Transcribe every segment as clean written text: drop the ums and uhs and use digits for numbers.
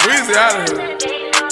Weezy out of here.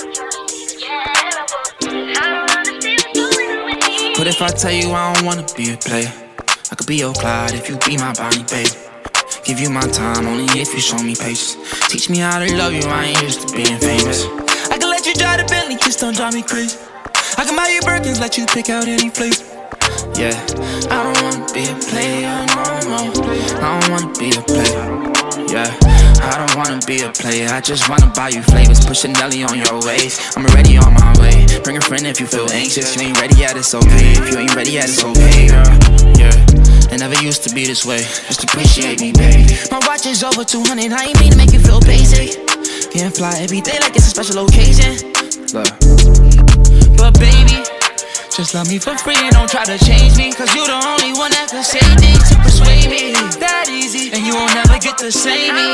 What if I tell you I don't wanna be a player? I could be your Clyde if you be my Bonnie, baby. Give you my time only if you show me patience. Teach me how to love you, I ain't used to being famous. I can let you drive the Bentley, just don't drive me crazy. I can buy you Birkins, let you pick out any flavor. Yeah, I don't wanna be a player, no. I don't wanna be a player. Yeah, I don't wanna be a player. I just wanna buy you flavors. Push a Nelly on your waist. I'm already on my way. Bring a friend if you feel anxious. You ain't ready yet, it's okay. If you ain't ready yet, it's okay, girl. Yeah, it never used to be this way. Just appreciate me, baby. My watch is over 200. I ain't mean to make you feel basic. Can't fly every day like it's a special occasion. Look. But baby, just love me for free and don't try to change me. Cause you the only one that can say things to persuade me. That easy, and you won't never get to say me.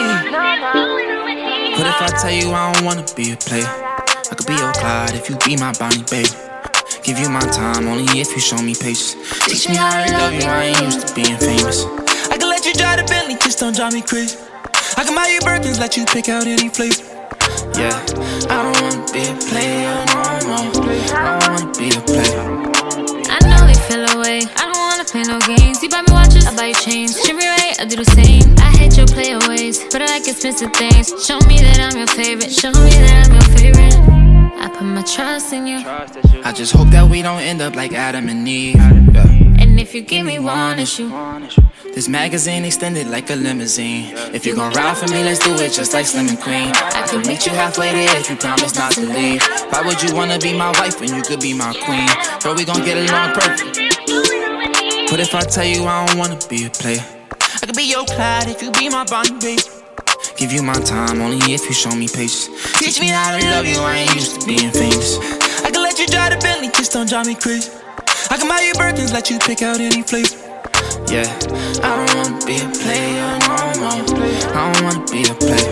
What if I tell you I don't wanna be a player? I could be your Clyde if you be my Bonnie, baby. Give you my time only if you show me patience. Teach me how to love you, I ain't used to being famous. I can let you drive the Bentley, just don't drive me crazy. I can buy you Birkins, let you pick out any flavor. Yeah, I don't wanna be a player, no. I don't wanna be a player. I know they feel away. I don't wanna play no games. You buy me watches, I buy you chains. Treat me right, I do the same. I hate your player ways, but I like expensive things. Show me that I'm your favorite. Show me that I'm your favorite. I put my trust in you. I just hope that we don't end up like Adam and Eve. Yeah. And if you give me one issue, this magazine extended like a limousine. If you gon' ride for me, let's do it just like Slim and Queen. I could meet you halfway there if you promise not to leave. Why would you wanna be my wife when you could be my queen? Bro, we gon' get along perfect. What if I tell you I don't wanna be a player? I could be your Clyde if you be my Bonnie, baby. Give you my time only if you show me patience. Teach me how to love you, I ain't used to being famous. I can let you drive the Bentley, just don't drive me crazy. I can buy you Birkins, let you pick out any flavor. Yeah, I don't wanna be a player, no. I don't wanna be a player.